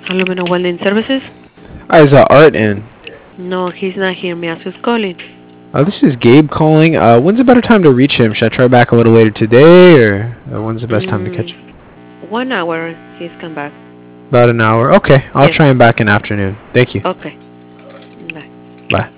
Aluminum welding services? Hi, is Art in? No, he's not here. May I ask who's calling? This is Gabe calling. When's a better time to reach him? Should I try back a little later today, or when's the best time to catch him? 1 hour. He's come back. About an hour. Okay, I'll Yes. try him back in the afternoon. Thank you. Okay. Bye. Bye.